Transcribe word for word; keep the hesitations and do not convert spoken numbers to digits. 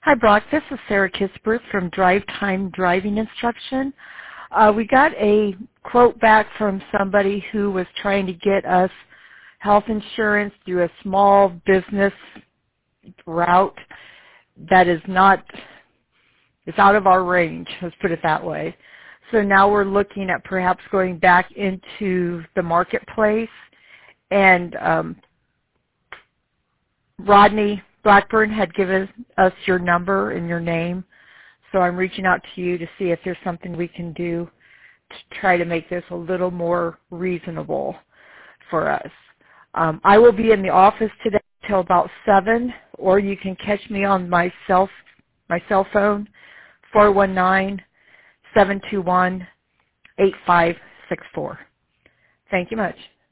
Hi, Brock. This is Sarah Kisbert from Drive Time Driving Instruction. Uh, we got a quote back from somebody who was trying to get us health insurance through a small business route that is not, it's out of our range, let's put it that way. So now we're looking at perhaps going back into the marketplace, and um, Rodney Blackburn had given us your number and your name, so I'm reaching out to you to see if there's something we can do to try to make this a little more reasonable for us. Um, I will be in the office today till about seven, or you can catch me on my cell, my cell phone, four one nine, seven two one, eight five six four. Thank you much.